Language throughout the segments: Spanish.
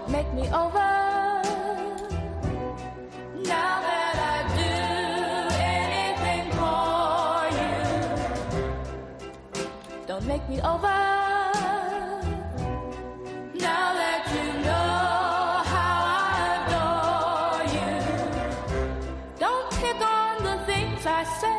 make me over. Now that I do anything for you, don't make me over. Now that you know how I adore you, don't pick on the things I say.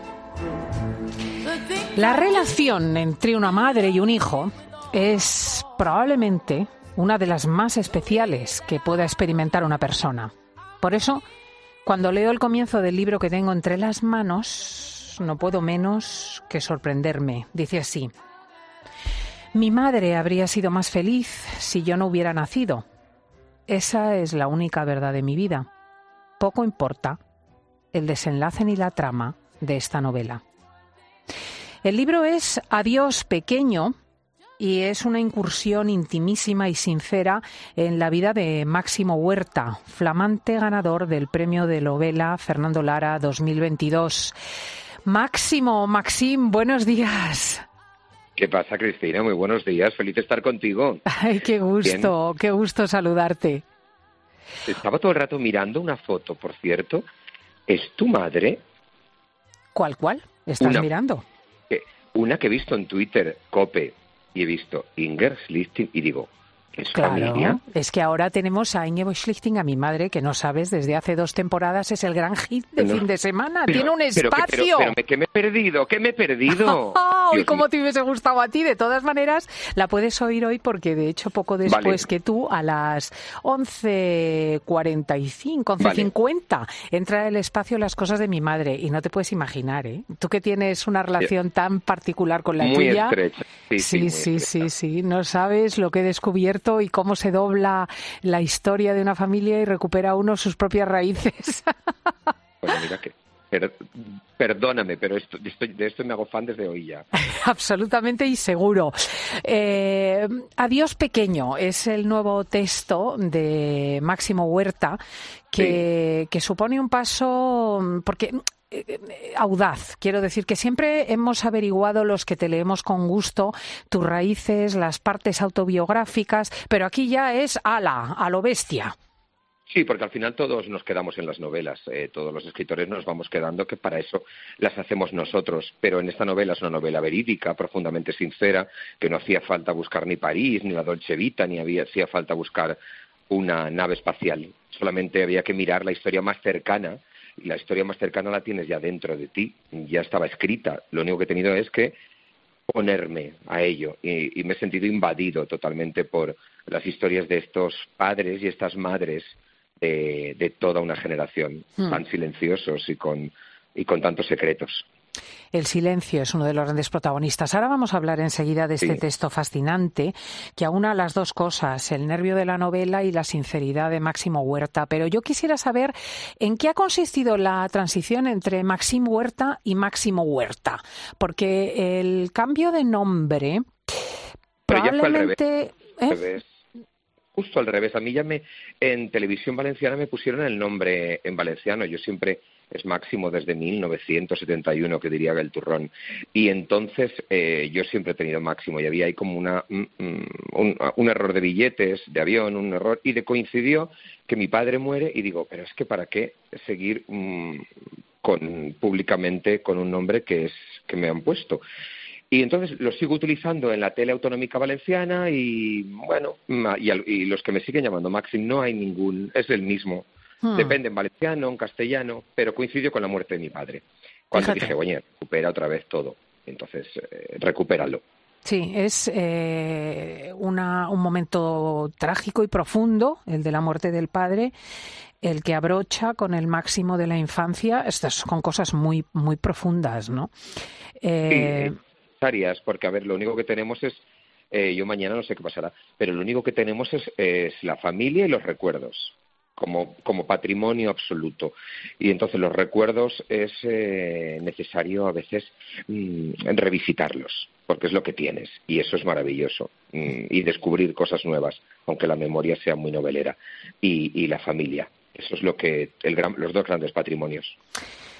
La relación entre una madre y un hijo es probablemente una de las más especiales que pueda experimentar una persona. Por eso, cuando leo el comienzo del libro que tengo entre las manos, no puedo menos que sorprenderme. Dice así: mi madre habría sido más feliz si yo no hubiera nacido. Esa es la única verdad de mi vida. Poco importa el desenlace ni la trama de esta novela. El libro es Adiós, pequeño, y es una incursión intimísima y sincera en la vida de Máximo Huerta, flamante ganador del premio de novela Fernando Lara 2022. Maxim, buenos días. ¿Qué pasa, Cristina? Muy buenos días, feliz de estar contigo. Ay, qué gusto, qué gusto saludarte. Estaba todo el rato mirando una foto, por cierto. ¿Es tu madre? ¿Cuál? ¿Estás mirando? Una que he visto en Twitter, Cope, y he visto Inger Schlichting y digo, ¿es familia? Es que ahora tenemos a Inger Schlichting, a mi madre, que no sabes, desde hace 2 temporadas es el gran hit de fin de semana. Tiene un espacio. Pero ¿qué me he perdido? Y como te hubiese gustado a ti, de todas maneras, la puedes oír hoy porque, de hecho, poco después que tú, a las 11:45, 11:50, entra el espacio Las cosas de mi madre. Y no te puedes imaginar, ¿eh? Tú que tienes una relación tan particular con la tuya. Muy estrecha. Sí. No sabes lo que he descubierto y cómo se dobla la historia de una familia y recupera uno sus propias raíces. Bueno, mira que... Perdóname, pero de esto me hago fan desde hoy ya. Absolutamente y seguro. Adiós, pequeño es el nuevo texto de Máximo Huerta que supone un paso... porque audaz. Quiero decir que siempre hemos averiguado, los que te leemos con gusto, tus raíces, las partes autobiográficas, pero aquí ya es a lo bestia. Sí, porque al final todos nos quedamos en las novelas, todos los escritores nos vamos quedando, que para eso las hacemos nosotros, pero en esta novela es una novela verídica, profundamente sincera, que no hacía falta buscar ni París, ni la Dolce Vita, ni hacía falta buscar una nave espacial, solamente había que mirar la historia más cercana, y la historia más cercana la tienes ya dentro de ti, ya estaba escrita, lo único que he tenido es que ponerme a ello, y me he sentido invadido totalmente por las historias de estos padres y estas madres de toda una generación, tan silenciosos y con tantos secretos. El silencio es uno de los grandes protagonistas. Ahora vamos a hablar enseguida de este texto fascinante que aúna las dos cosas, el nervio de la novela y la sinceridad de Máximo Huerta. Pero yo quisiera saber en qué ha consistido la transición entre Maxim Huerta y Máximo Huerta. Porque el cambio de nombre probablemente... Justo al revés. A mí en Televisión Valenciana me pusieron el nombre en valenciano. Yo siempre es Máximo desde 1971, que diría el turrón. Y entonces yo siempre he tenido Máximo. Y había ahí como un error de billetes, de avión, un error. Y coincidió que mi padre muere y digo, pero es que ¿para qué seguir públicamente con un nombre que me han puesto? Y entonces lo sigo utilizando en la tele autonómica valenciana y bueno, y los que me siguen llamando Maxim no hay ningún, es el mismo. Depende en valenciano, en castellano, pero coincidió con la muerte de mi padre. Cuando dije, oye, recupera otra vez todo. Entonces, recupéralo. Sí, es un momento trágico y profundo, el de la muerte del padre, el que abrocha con el Máximo de la infancia. Estas son cosas muy, muy profundas, ¿no? Porque, a ver, lo único que tenemos es, yo mañana no sé qué pasará, pero lo único que tenemos es la familia y los recuerdos, como patrimonio absoluto. Y entonces los recuerdos es necesario a veces revisitarlos, porque es lo que tienes, y eso es maravilloso, y descubrir cosas nuevas, aunque la memoria sea muy novelera, y la familia. Eso es lo que los dos grandes patrimonios.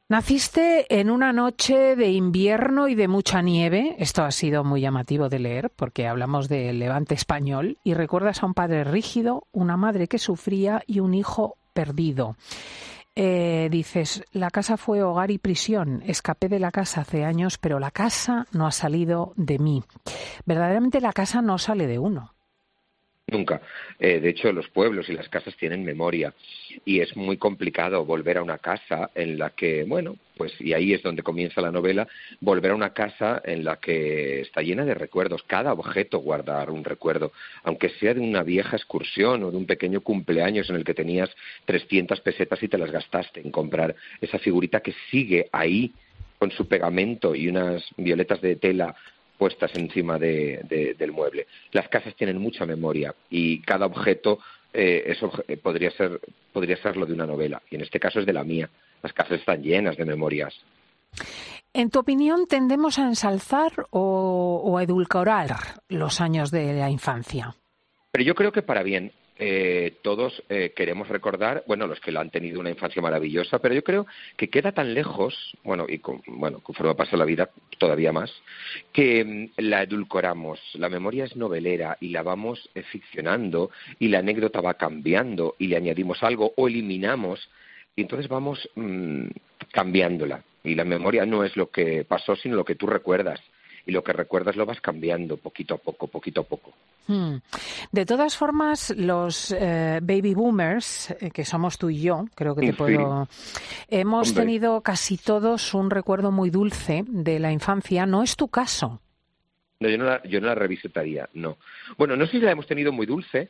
Naciste en una noche de invierno y de mucha nieve. Esto ha sido muy llamativo de leer porque hablamos del Levante español y recuerdas a un padre rígido, una madre que sufría y un hijo perdido. Dices, la casa fue hogar y prisión. Escapé de la casa hace años, pero la casa no ha salido de mí. Verdaderamente la casa no sale de uno. Nunca. De hecho, los pueblos y las casas tienen memoria y es muy complicado volver a una casa en la que, bueno, pues y ahí es donde comienza la novela, volver a una casa en la que está llena de recuerdos. Cada objeto guarda un recuerdo, aunque sea de una vieja excursión o de un pequeño cumpleaños en el que tenías 300 pesetas y te las gastaste en comprar esa figurita que sigue ahí con su pegamento y unas violetas de tela puestas encima del mueble. Las casas tienen mucha memoria y cada objeto podría ser lo de una novela, y en este caso es de la mía. Las casas están llenas de memorias. En tu opinión, ¿tendemos a ensalzar o a edulcorar los años de la infancia? Pero yo creo que para bien. Todos queremos recordar, bueno, los que lo han tenido una infancia maravillosa, pero yo creo que queda tan lejos, conforme pasa la vida todavía más, que la edulcoramos. La memoria es novelera y la vamos ficcionando y la anécdota va cambiando y le añadimos algo o eliminamos y entonces vamos cambiándola. Y la memoria no es lo que pasó, sino lo que tú recuerdas. Y lo que recuerdas lo vas cambiando poquito a poco, poquito a poco. De todas formas, los baby boomers, que somos tú y yo, creo que hemos tenido casi todos un recuerdo muy dulce de la infancia. ¿No es tu caso? No, yo no la revisitaría, no. Bueno, no sé si la hemos tenido muy dulce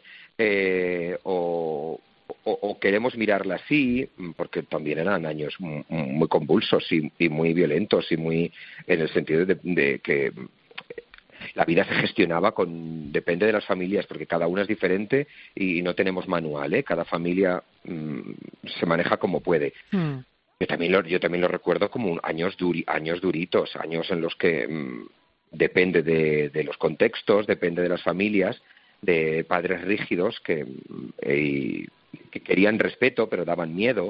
o queremos mirarla así, porque también eran años muy convulsos y muy violentos y muy en el sentido de que la vida se gestionaba depende de las familias, porque cada una es diferente y no tenemos manual, ¿eh? Cada familia se maneja como puede. Yo también lo recuerdo como años duritos, años en los que depende de los contextos, depende de las familias, de padres rígidos que querían respeto pero daban miedo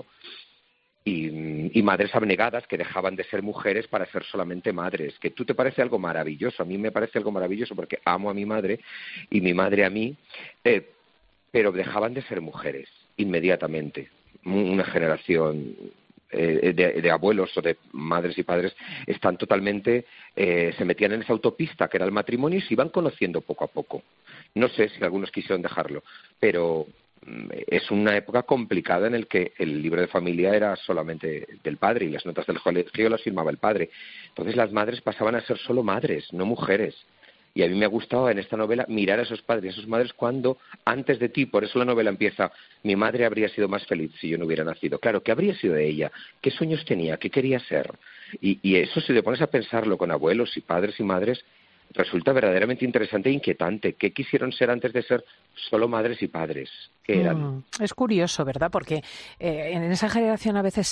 y madres abnegadas que dejaban de ser mujeres para ser solamente madres, que tú te parece algo maravilloso, a mí me parece algo maravilloso porque amo a mi madre y mi madre a mí, pero dejaban de ser mujeres inmediatamente. Una generación de abuelos o de madres y padres están totalmente, se metían en esa autopista que era el matrimonio y se iban conociendo poco a poco. No sé si algunos quisieron dejarlo, pero es una época complicada en el que el libro de familia era solamente del padre y las notas del colegio las firmaba el padre. Entonces las madres pasaban a ser solo madres, no mujeres. Y a mí me ha gustado en esta novela mirar a esos padres y a sus madres cuando, antes de ti, por eso la novela empieza, mi madre habría sido más feliz si yo no hubiera nacido. Claro, ¿qué habría sido de ella? ¿Qué sueños tenía? ¿Qué quería ser? Y eso, si te pones a pensarlo con abuelos y padres y madres, resulta verdaderamente interesante e inquietante. ¿Qué quisieron ser antes de ser solo madres y padres? ¿Qué eran? Es curioso, ¿verdad? Porque en esa generación a veces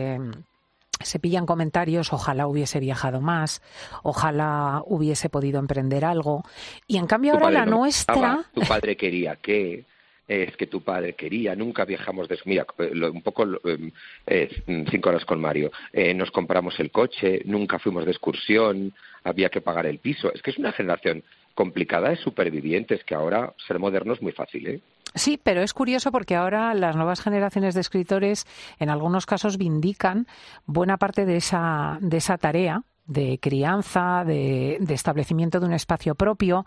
se pillan comentarios, ojalá hubiese viajado más, ojalá hubiese podido emprender algo. Y en cambio ahora la nuestra... Tu padre quería que... Es que tu padre quería, nunca viajamos de eso. Mira, un poco 5 horas con Mario. Nos compramos el coche, nunca fuimos de excursión, había que pagar el piso. Es que es una generación complicada de supervivientes, que ahora ser moderno es muy fácil, ¿eh? Sí, pero es curioso porque ahora las nuevas generaciones de escritores en algunos casos vindican buena parte de esa tarea de crianza, de establecimiento de un espacio propio,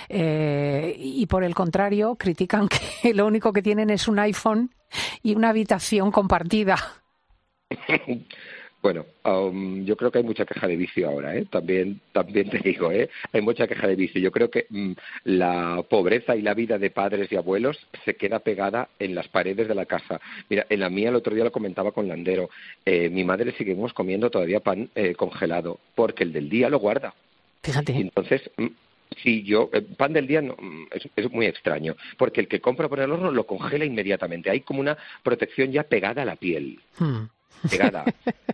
y por el contrario critican que lo único que tienen es un iPhone y una habitación compartida. Bueno, yo creo que hay mucha queja de vicio ahora, ¿eh? También te digo, hay mucha queja de vicio. Yo creo que la pobreza y la vida de padres y abuelos se queda pegada en las paredes de la casa. Mira, en la mía el otro día lo comentaba con Landero. Mi madre seguimos comiendo todavía pan congelado, porque el del día lo guarda. Fíjate. Y entonces... Sí, pan del día no, es muy extraño, porque el que compra por el horno lo congela inmediatamente. Hay como una protección ya pegada a la piel. Pegada.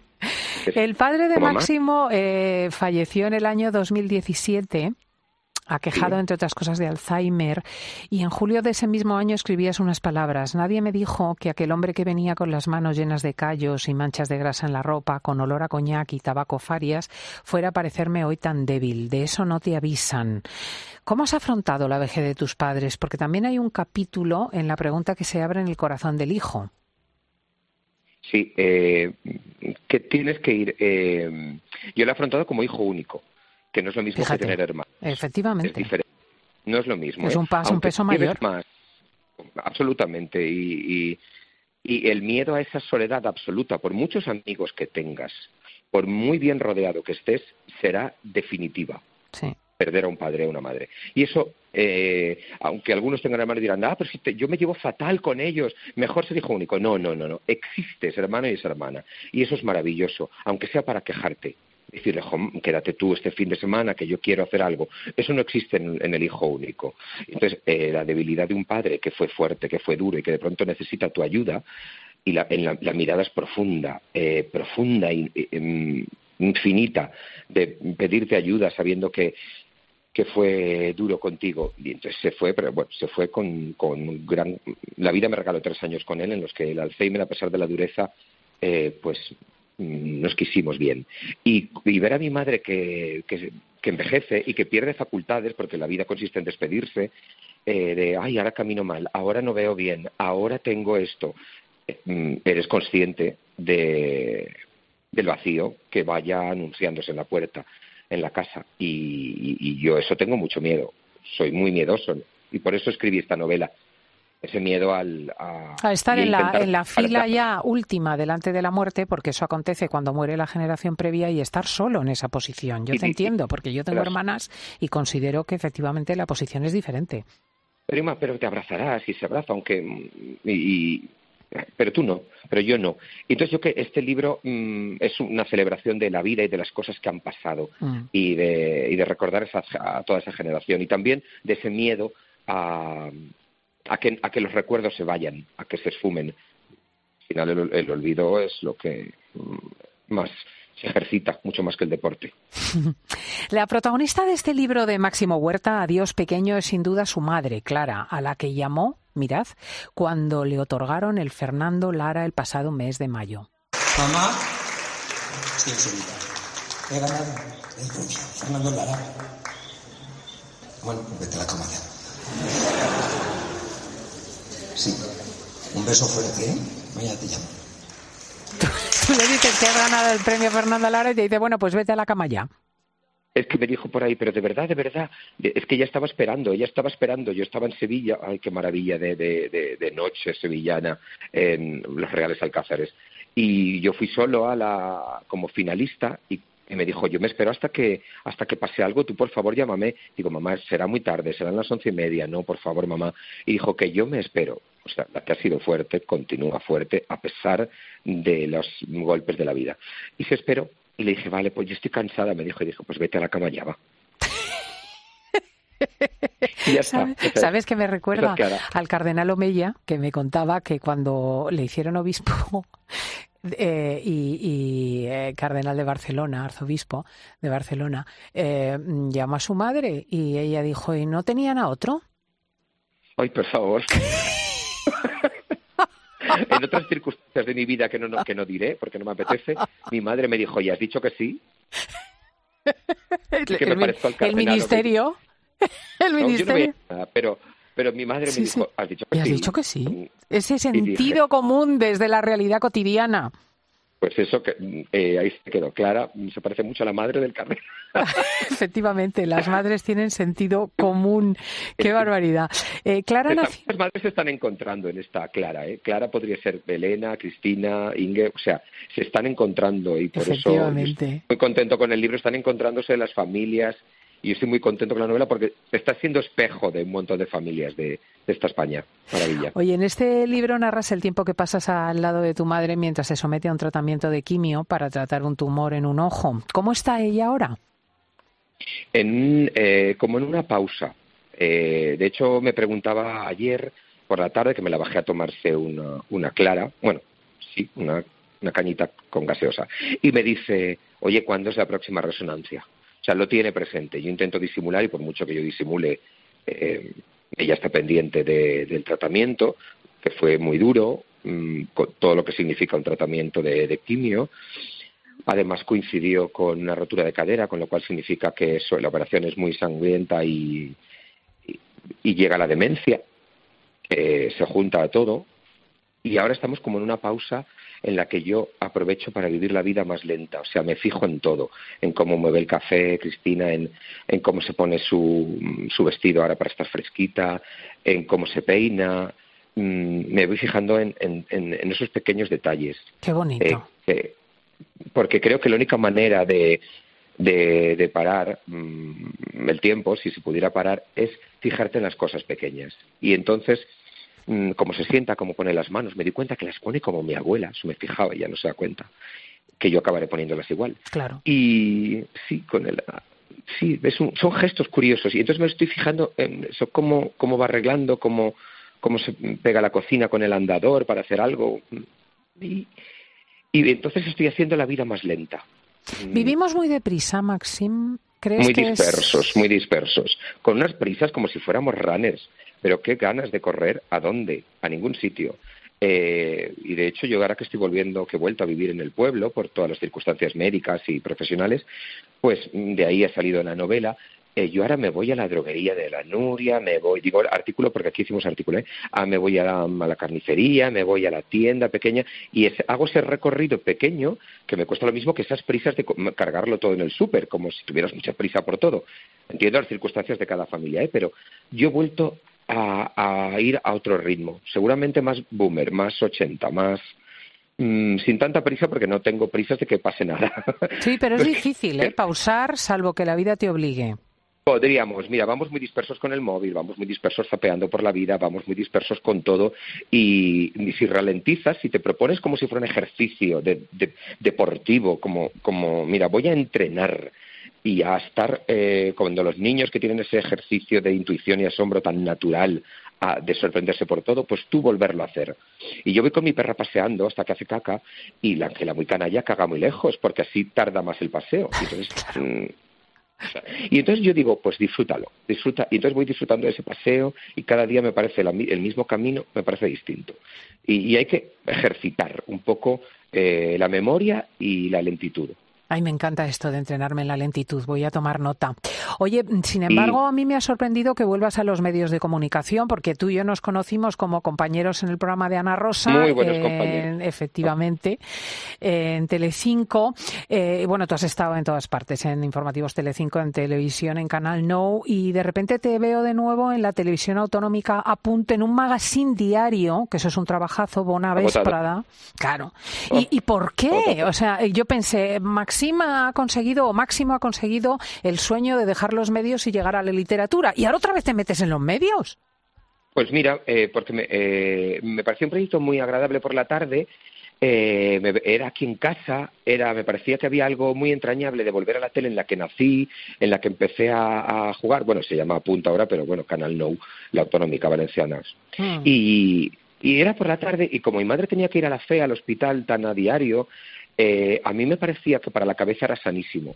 El padre de Máximo falleció en el año 2017 aquejado, entre otras cosas, de Alzheimer, y en julio de ese mismo año escribías unas palabras: nadie me dijo que aquel hombre que venía con las manos llenas de callos y manchas de grasa en la ropa, con olor a coñac y tabaco farias, fuera a parecerme hoy tan débil. De eso no te avisan. ¿Cómo has afrontado la vejez de tus padres? Porque también hay un capítulo en la pregunta que se abre en el corazón del hijo. Sí, que tienes que ir... yo lo he afrontado como hijo único, que no es lo mismo. Fíjate, que tener hermanos. Efectivamente. Es diferente. No es lo mismo. Es un peso mayor. Más, absolutamente. Y el miedo a esa soledad absoluta, por muchos amigos que tengas, por muy bien rodeado que estés, será definitiva. Sí. Perder a un padre o una madre. Y eso, aunque algunos tengan hermanos y dirán, pero si yo me llevo fatal con ellos, mejor ser hijo único. No. Existe ese hermano y esa hermana. Y eso es maravilloso, aunque sea para quejarte. Decirle, quédate tú este fin de semana que yo quiero hacer algo. Eso no existe en el hijo único. Entonces, la debilidad de un padre que fue fuerte, que fue duro y que de pronto necesita tu ayuda, y la mirada es profunda y infinita, de pedirte ayuda sabiendo que fue duro contigo. Y entonces se fue, pero bueno, se fue con gran... La vida me regaló 3 años con él, en los que el Alzheimer, a pesar de la dureza, pues nos quisimos bien. Y ver a mi madre que envejece y que pierde facultades, porque la vida consiste en despedirse, ahora camino mal, ahora no veo bien, ahora tengo esto. Eres consciente del vacío que vaya anunciándose en la puerta, en la casa, y yo eso tengo mucho miedo, soy muy miedoso, y por eso escribí esta novela, ese miedo a estar en la fila ya última delante de la muerte, porque eso acontece cuando muere la generación previa, y estar solo en esa posición. Yo te entiendo, porque yo tengo hermanas y considero que efectivamente la posición es diferente. Pero te abrazarás y se abraza, aunque... pero tú no, pero yo no. Entonces este libro es una celebración de la vida y de las cosas que han pasado, y de recordar a toda esa generación, y también de ese miedo a que los recuerdos se vayan, a que se esfumen. Al final el olvido es lo que más se ejercita, mucho más que el deporte. La protagonista de este libro de Máximo Huerta, Adiós pequeño, es sin duda su madre, Clara, a la que llamó, mirad, cuando le otorgaron el Fernando Lara el pasado mes de mayo. Mamá, estoy en Sevilla. He ganado el premio Fernando Lara. Bueno, vete a la cama ya. Sí, un beso fuerte, ¿eh? Mañana te llamo. Tú le dices que has ganado el premio Fernando Lara y te dice, bueno, pues vete a la cama ya. Es que me dijo por ahí, pero de verdad, es que ella estaba esperando, yo estaba en Sevilla, ay, qué maravilla de noche sevillana en los Reales Alcázares, y yo fui solo como finalista, y me dijo, yo me espero hasta que pase algo, tú por favor llámame. Digo, mamá, será muy tarde, serán las 11:30, no, por favor, mamá. Y dijo que yo me espero. O sea, la que ha sido fuerte, continúa fuerte, a pesar de los golpes de la vida. Y se esperó. Y le dije, vale, pues yo estoy cansada, me dijo, y dijo, pues vete a la cama ya, va. Y ya está. ¿Sabes que me recuerda al cardenal Omeya, que me contaba que cuando le hicieron obispo cardenal de Barcelona, arzobispo de Barcelona, llamó a su madre y ella dijo, ¿y no tenían a otro? Ay, por favor. En otras circunstancias de mi vida que no diré, porque no me apetece, mi madre me dijo, ¿y has dicho que sí? El ministerio. El ministerio. No, yo no pero mi madre me dijo, ¿has dicho que sí? ¿Y has dicho que sí? Ese sentido común desde la realidad cotidiana. Pues eso, que ahí se quedó. Clara se parece mucho a la madre del carnet. Efectivamente, las madres tienen sentido común. ¡Qué barbaridad! Clara nació... Las madres se están encontrando en esta Clara. Clara podría ser Elena, Cristina, Inge. O sea, se están encontrando, y por eso estoy muy contento con el libro. Están encontrándose las familias, y estoy muy contento con la novela porque está siendo espejo de un montón de familias de esta España. Maravilla. Oye, en este libro narras el tiempo que pasas al lado de tu madre mientras se somete a un tratamiento de quimio para tratar un tumor en un ojo. ¿Cómo está ella ahora? Como en una pausa. De hecho, me preguntaba ayer por la tarde, que me la bajé a tomarse una clara, bueno, sí, una cañita con gaseosa, y me dice, oye, ¿cuándo es la próxima resonancia? O sea, lo tiene presente. Yo intento disimular y por mucho que yo disimule, ella está pendiente del tratamiento, que fue muy duro, con todo lo que significa un tratamiento de quimio. Además coincidió con una rotura de cadera, con lo cual significa que la operación es muy sangrienta y llega la demencia, se junta a todo. Y ahora estamos como en una pausa en la que yo aprovecho para vivir la vida más lenta. O sea, me fijo en todo, en cómo mueve el café Cristina, en cómo se pone su vestido ahora para estar fresquita, en cómo se peina. Me voy fijando en esos pequeños detalles. Qué bonito. Porque creo que la única manera de parar el tiempo, si se pudiera parar, es fijarte en las cosas pequeñas. Y entonces, como se sienta, como pone las manos, me di cuenta que las pone como mi abuela, eso me fijaba y ya no se da cuenta, que yo acabaré poniéndolas igual. Claro. Y sí, son gestos curiosos. Y entonces me estoy fijando en eso, cómo va arreglando, cómo se pega la cocina con el andador para hacer algo. Y entonces estoy haciendo la vida más lenta. ¿Vivimos muy deprisa, Maxim? ¿Crees muy que dispersos, muy dispersos. Con unas prisas como si fuéramos runners. Pero qué ganas de correr. ¿A dónde? A ningún sitio. Y de hecho yo ahora que he vuelto a vivir en el pueblo por todas las circunstancias médicas y profesionales, pues de ahí ha salido la novela. Yo ahora me voy a la droguería de la Nuria, digo artículo porque aquí hicimos artículo, me voy a la carnicería, me voy a la tienda pequeña y hago ese recorrido pequeño que me cuesta lo mismo que esas prisas de cargarlo todo en el súper, como si tuvieras mucha prisa por todo. Entiendo las circunstancias de cada familia, pero yo he vuelto a ir a otro ritmo, seguramente más boomer, más 80, más... sin tanta prisa porque no tengo prisas de que pase nada. Sí, pero es difícil, pausar, salvo que la vida te obligue. Podríamos, mira, vamos muy dispersos con el móvil, vamos muy dispersos zapeando por la vida, vamos muy dispersos con todo y si ralentizas, si te propones como si fuera un ejercicio deportivo, como mira, voy a entrenar y a estar cuando los niños que tienen ese ejercicio de intuición y asombro tan natural de sorprenderse por todo, pues tú volverlo a hacer. Y yo voy con mi perra paseando hasta que hace caca y la Ángela muy canalla caga muy lejos porque así tarda más el paseo. Y entonces yo digo, pues disfruta. Y entonces voy disfrutando de ese paseo y cada día me parece el mismo camino, me parece distinto. Y hay que ejercitar un poco la memoria y la lentitud. Ay, me encanta esto de entrenarme en la lentitud. Voy a tomar nota. Oye, sin embargo, a mí me ha sorprendido que vuelvas a los medios de comunicación, porque tú y yo nos conocimos como compañeros en el programa de Ana Rosa. Muy buenos compañeros. Efectivamente, en Telecinco. Bueno, tú has estado en todas partes, en informativos Telecinco, en televisión, en Canal No, y de repente te veo de nuevo en la televisión autonómica Apunte, en un magazine diario, que eso es un trabajazo, Bona Vesprada. Claro. ¿Y por qué? O sea, yo pensé, Máximo ha conseguido el sueño de dejar los medios y llegar a la literatura. ¿Y ahora otra vez te metes en los medios? Pues mira, porque me pareció un proyecto muy agradable por la tarde. Era aquí en casa, me parecía que había algo muy entrañable de volver a la tele en la que nací, en la que empecé a jugar. Bueno, se llama Apunta ahora, pero bueno, Canal Nou, la autonómica valenciana. Y era por la tarde, y como mi madre tenía que ir a la fe, al hospital tan a diario, a mí me parecía que para la cabeza era sanísimo.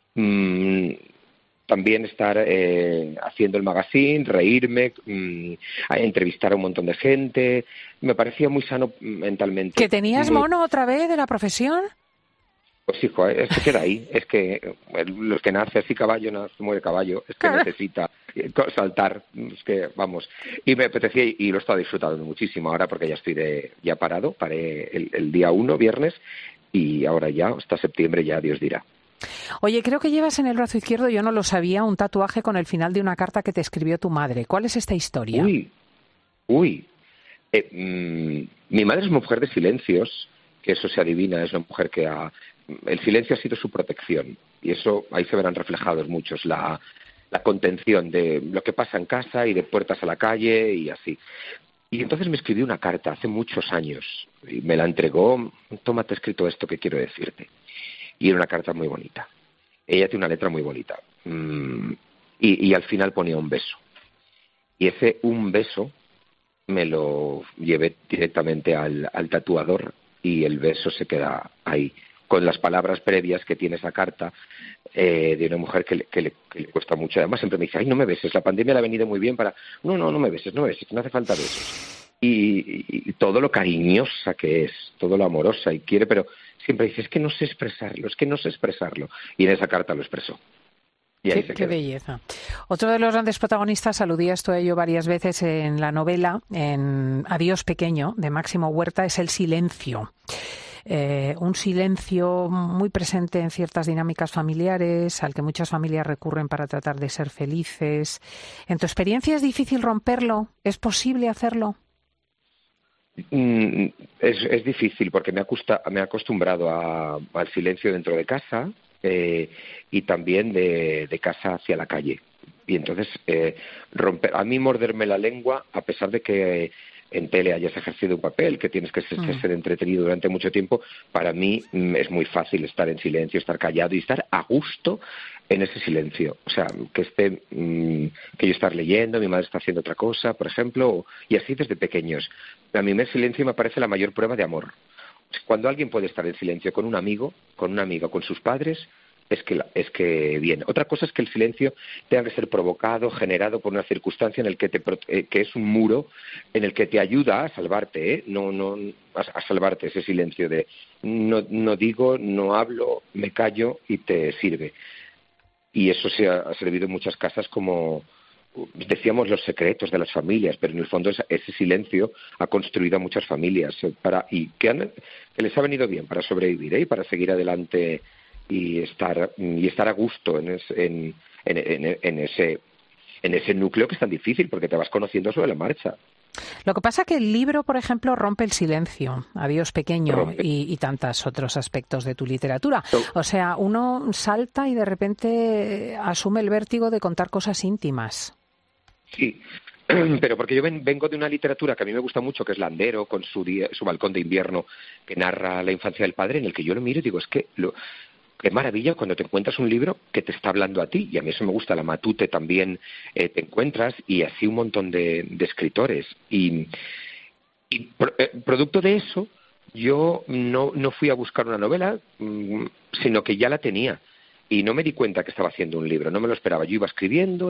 También estar haciendo el magazine, reírme, entrevistar a un montón de gente, me parecía muy sano mentalmente. ¿Que tenías mono otra vez de la profesión? Pues hijo, es que queda ahí, es que los que nace así caballo, muere caballo, es que necesita saltar, es que vamos. Y me apetecía y lo he estado disfrutando muchísimo ahora porque ya estoy ya parado, paré el día 1, viernes, y ahora ya, hasta septiembre ya Dios dirá. Oye, creo que llevas en el brazo izquierdo, yo no lo sabía, un tatuaje con el final de una carta que te escribió tu madre. ¿Cuál es esta historia? Mi madre es una mujer de silencios, que eso se adivina, es una mujer que el silencio ha sido su protección, y eso ahí se verán reflejados muchos, la contención de lo que pasa en casa y de puertas a la calle y así. Y entonces me escribió una carta hace muchos años y me la entregó, toma, te he escrito esto que quiero decirte. Y era una carta muy bonita. Ella tiene una letra muy bonita. Y al final ponía un beso. Y ese un beso me lo llevé directamente al tatuador y el beso se queda ahí. con las palabras previas que tiene esa carta de una mujer que le cuesta mucho. Además siempre me dice, ay, no me beses, la pandemia le ha venido muy bien para... No me beses, no hace falta besos. Y todo lo cariñosa que es, todo lo amorosa y quiere, pero siempre dice, es que no sé expresarlo. Y en esa carta lo expresó. Qué belleza. Otro de los grandes protagonistas, aludías tú a ello varias veces en la novela, en Adiós pequeño, de Máximo Huerta, es el silencio. Un silencio muy presente en ciertas dinámicas familiares, al que muchas familias recurren para tratar de ser felices. ¿En tu experiencia es difícil romperlo? ¿Es posible hacerlo? Es difícil porque me he acostumbrado al silencio dentro de casa y también de casa hacia la calle. Y entonces a mí morderme la lengua, a pesar de que en tele hayas ejercido un papel, que tienes que ser entretenido durante mucho tiempo, para mí es muy fácil estar en silencio, estar callado y estar a gusto en ese silencio. O sea, que yo estar leyendo, mi madre está haciendo otra cosa, por ejemplo, y así desde pequeños. A mí el silencio me parece la mayor prueba de amor. Cuando alguien puede estar en silencio con un amigo, con una amiga, con sus padres, es que bien. Otra cosa es que el silencio tenga que ser provocado, generado por una circunstancia en el que que es un muro en el que te ayuda a salvarte, a salvarte ese silencio de no digo, no hablo, me callo y te sirve. Y eso se ha servido en muchas casas como decíamos los secretos de las familias, pero en el fondo ese silencio ha construido a muchas familias que les ha venido bien para sobrevivir y para seguir adelante y estar a gusto en ese núcleo que es tan difícil porque te vas conociendo sobre la marcha. Lo que pasa es que el libro, por ejemplo, rompe el silencio, Adiós pequeño, y tantos otros aspectos de tu literatura. O sea, uno salta y de repente asume el vértigo de contar cosas íntimas. Sí, pero porque yo vengo de una literatura que a mí me gusta mucho, que es Landero, con su balcón de invierno, que narra la infancia del padre, en el que yo lo miro y digo, qué maravilla cuando te encuentras un libro que te está hablando a ti, y a mí eso me gusta. La Matute también te encuentras, y así un montón de escritores. Y producto de eso, yo no fui a buscar una novela, sino que ya la tenía. Y no me di cuenta que estaba haciendo un libro, no me lo esperaba. Yo iba escribiendo,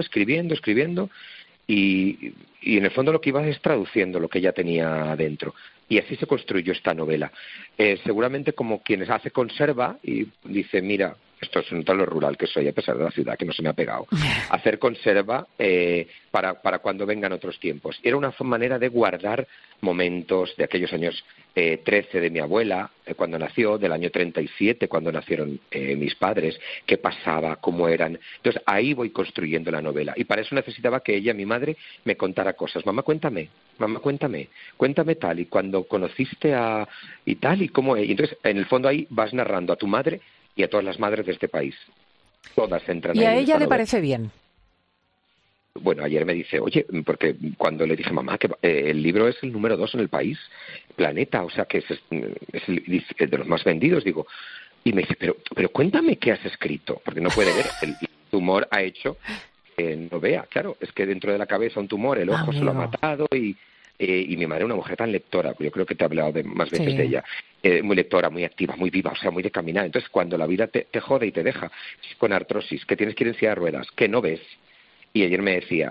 y en el fondo lo que iba es traduciendo lo que ya tenía dentro. Y así se construyó esta novela. Seguramente como quienes hace conserva y dice, mira, esto es un tal lo rural que soy, a pesar de la ciudad, que no se me ha pegado. Hacer conserva para cuando vengan otros tiempos. Era una manera de guardar momentos de aquellos años 13 de mi abuela, cuando nació, del año 37, cuando nacieron mis padres, qué pasaba, cómo eran. Entonces ahí voy construyendo la novela. Y para eso necesitaba que ella, mi madre, me contara cosas. Mamá, cuéntame tal, y cuando conociste a... y tal, y cómo... Y entonces, en el fondo ahí vas narrando a tu madre y a todas las madres de este país. Todas entran ahí. ¿Y a ella le parece bien? Bueno, ayer me dice, oye, porque cuando le dije, mamá, que el libro es el número 2 en el país, Planeta, o sea, que es de los más vendidos, digo, y me dice, pero cuéntame qué has escrito, porque no puede ver, el tumor ha hecho que no vea, claro, es que dentro de la cabeza un tumor, el ojo se lo ha matado, y mi madre, una mujer tan lectora, yo creo que te he hablado más veces de ella, muy lectora, muy activa, muy viva, o sea, muy de caminar. Entonces, cuando la vida te jode y te deja con artrosis, que tienes que ir en silla de ruedas, que no ves, y ayer me decía,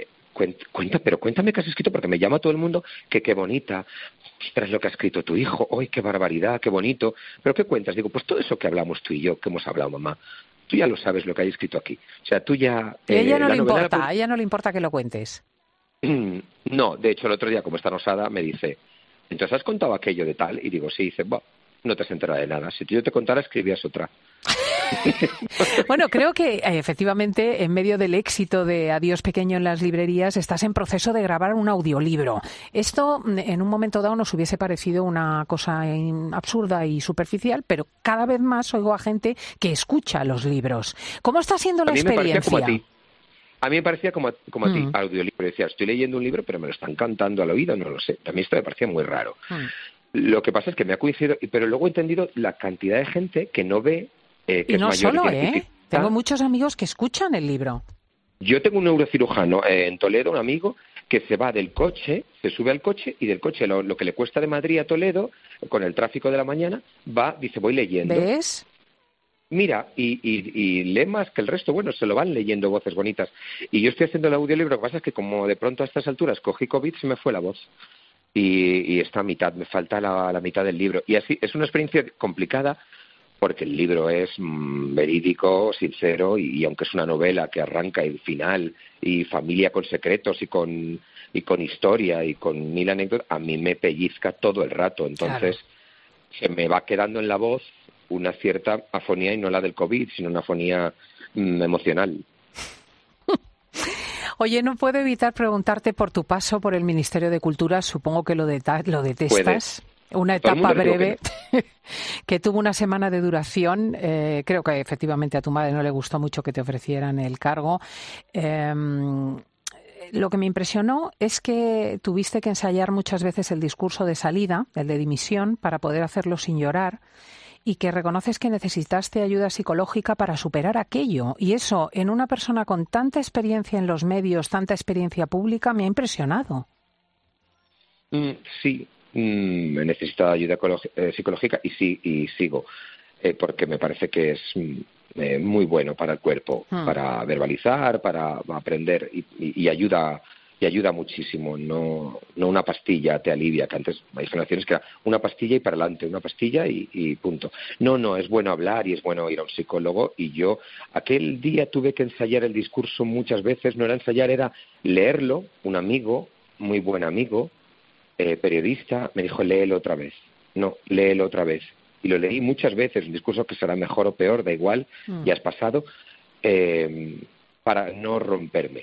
cuéntame qué has escrito, porque me llama todo el mundo, que qué bonita, ostras, lo que ha escrito tu hijo, ¡ay, qué barbaridad, qué bonito! ¿Pero qué cuentas? Digo, pues todo eso que hablamos tú y yo, que hemos hablado, mamá, tú ya lo sabes lo que hay escrito aquí. O sea, tú ya... a ella no le importa que lo cuentes. No, de hecho el otro día, como está osada, me dice, ¿entonces has contado aquello de tal? Y digo, sí, dice, no te has enterado de nada, si yo te contara escribías otra. Bueno, creo que efectivamente en medio del éxito de Adiós pequeño en las librerías estás en proceso de grabar un audiolibro. Esto en un momento dado nos hubiese parecido una cosa absurda y superficial, pero cada vez más oigo a gente que escucha los libros. ¿Cómo está siendo la experiencia? A mí me parecía como a ti, audiolibro. Decía, estoy leyendo un libro, pero me lo están cantando al oído, no lo sé. A mí esto me parecía muy raro. Lo que pasa es que me ha coincidido, pero luego he entendido la cantidad de gente que no ve, que y no es mayor. Solo, Tengo muchos amigos que escuchan el libro. Yo tengo un neurocirujano en Toledo, un amigo, que se va del coche, se sube al coche y del coche lo que le cuesta de Madrid a Toledo, con el tráfico de la mañana, dice, voy leyendo. ¿Ves? Mira, y lee más que el resto, bueno, se lo van leyendo voces bonitas. Y yo estoy haciendo el audiolibro, lo que pasa es que como de pronto a estas alturas cogí COVID, se me fue la voz. Y está a mitad, me falta la mitad del libro. Y así, es una experiencia complicada, porque el libro es verídico, sincero, y aunque es una novela que arranca y final, y familia con secretos, y con historia, y con 1000 anécdotas, a mí me pellizca todo el rato. Entonces, se me va quedando en la voz una cierta afonía, y no la del COVID, sino una afonía emocional. Oye, no puedo evitar preguntarte por tu paso por el Ministerio de Cultura, supongo que lo detestas. Puedes. Una etapa breve que tuvo una semana de duración. Creo que efectivamente a tu madre no le gustó mucho que te ofrecieran el cargo. Lo que me impresionó es que tuviste que ensayar muchas veces el discurso de salida, el de dimisión, para poder hacerlo sin llorar, y que reconoces que necesitaste ayuda psicológica para superar aquello. Y eso, en una persona con tanta experiencia en los medios, tanta experiencia pública, me ha impresionado. Sí. Me necesita ayuda psicológica y sigo, porque me parece que es muy bueno para el cuerpo, para verbalizar, para aprender, y ayuda muchísimo. No una pastilla te alivia, que antes hay generaciones que era una pastilla y para adelante, una pastilla y punto. No, es bueno hablar y es bueno ir a un psicólogo, y yo aquel día tuve que ensayar el discurso muchas veces. No era ensayar, era leerlo. Un amigo, muy buen amigo, periodista, me dijo, léelo otra vez. No, léelo otra vez. Y lo leí muchas veces, un discurso que será mejor o peor, da igual, ya has pasado, para no romperme,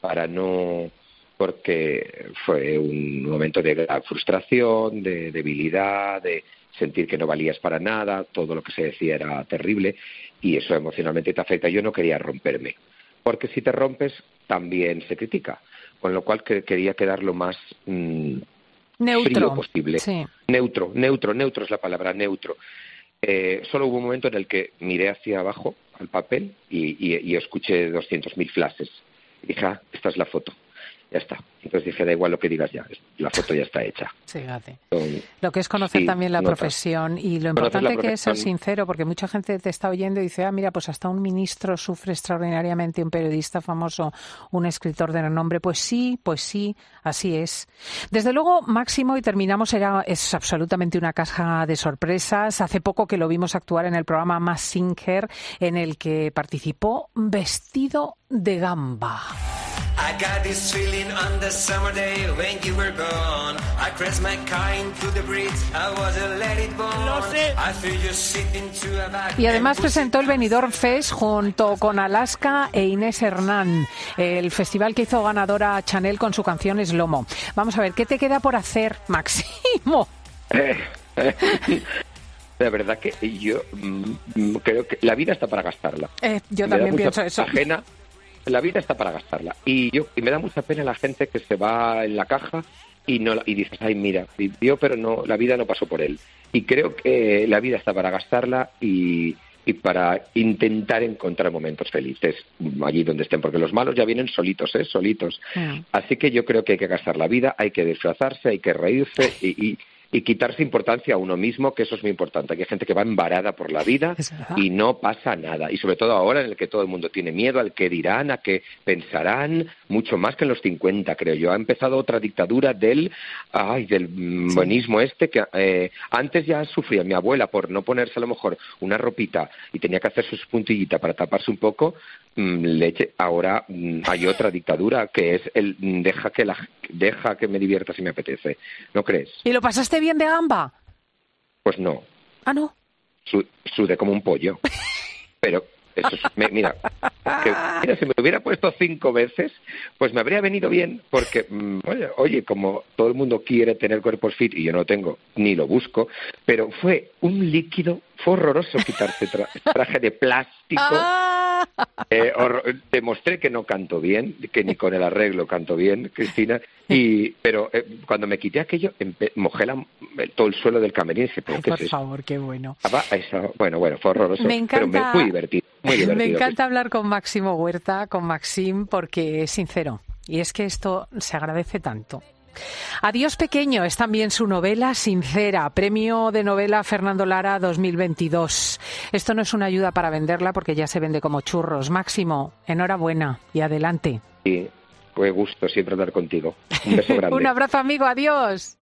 porque fue un momento de gran frustración, de debilidad, de sentir que no valías para nada, todo lo que se decía era terrible, y eso emocionalmente te afecta. Yo no quería romperme, porque si te rompes también se critica, con lo cual quería quedar lo más frío posible. Sí. Neutro es la palabra, neutro. Solo hubo un momento en el que miré hacia abajo al papel y escuché 200.000 flashes. Y dije, esta es la foto. Ya está. Entonces dije, da igual lo que digas ya, la foto ya está hecha. Fíjate. Lo que es conocer también la profesión, y lo importante que es ser sincero, porque mucha gente te está oyendo y dice, mira, pues hasta un ministro sufre extraordinariamente, un periodista famoso, un escritor de renombre. Pues sí, así es. Desde luego, Máximo, y terminamos, es absolutamente una caja de sorpresas. Hace poco que lo vimos actuar en el programa Mask Singer, en el que participó vestido de gamba. I got this feeling on the summer day when you were gone. I crashed my car into the bridge. I was a let it burn. Lo sé. I feel you sitting to a back. Y además presentó el Benidorm Fest junto con Alaska e Inés Hernán, el festival que hizo ganadora a Chanel con su canción Slomo. Vamos a ver, ¿qué te queda por hacer, Máximo? La verdad que yo creo que la vida está para gastarla. Yo también pienso eso. La vida está para gastarla, y me da mucha pena la gente que se va en la caja y dices, ay, mira, vivió, pero no, la vida no pasó por él. Y creo que la vida está para gastarla y para intentar encontrar momentos felices allí donde estén, porque los malos ya vienen solitos. Así que yo creo que hay que gastar la vida, hay que disfrazarse, hay que reírse y quitarse importancia a uno mismo, que eso es muy importante. Hay gente que va embarada por la vida y no pasa nada. Y sobre todo ahora, en el que todo el mundo tiene miedo al que dirán, a qué pensarán, mucho más que en los 50, creo yo. Ha empezado otra dictadura del buenismo que antes ya sufría mi abuela por no ponerse a lo mejor una ropita y tenía que hacer sus puntillitas para taparse un poco, leche. Ahora hay otra dictadura, que es el deja que me divierta si me apetece. ¿No crees? ¿Y lo pasaste bien de gamba? Pues no. ¿Ah, no? Sudé como un pollo. Pero eso mira, si me hubiera puesto 5 veces, pues me habría venido bien, porque oye, como todo el mundo quiere tener cuerpos fit y yo no tengo, ni lo busco, pero fue un líquido, fue horroroso quitarse traje de plástico. Demostré que no canto bien, que ni con el arreglo canto bien, Cristina, pero cuando me quité aquello, mojé todo el suelo del camerín y dije, ¿pero qué es eso? Por favor, qué bueno. Bueno, fue horroroso, me encanta, pero muy divertido. Me encanta hablar con Máximo Huerta, con Maxim, porque es sincero. Y es que esto se agradece tanto. Adiós pequeño es también su novela Sincera, premio de novela Fernando Lara 2022. Esto no es una ayuda para venderla porque ya se vende como churros. Máximo, enhorabuena y adelante. Sí, fue gusto siempre hablar contigo. Un beso grande. Un abrazo amigo, adiós.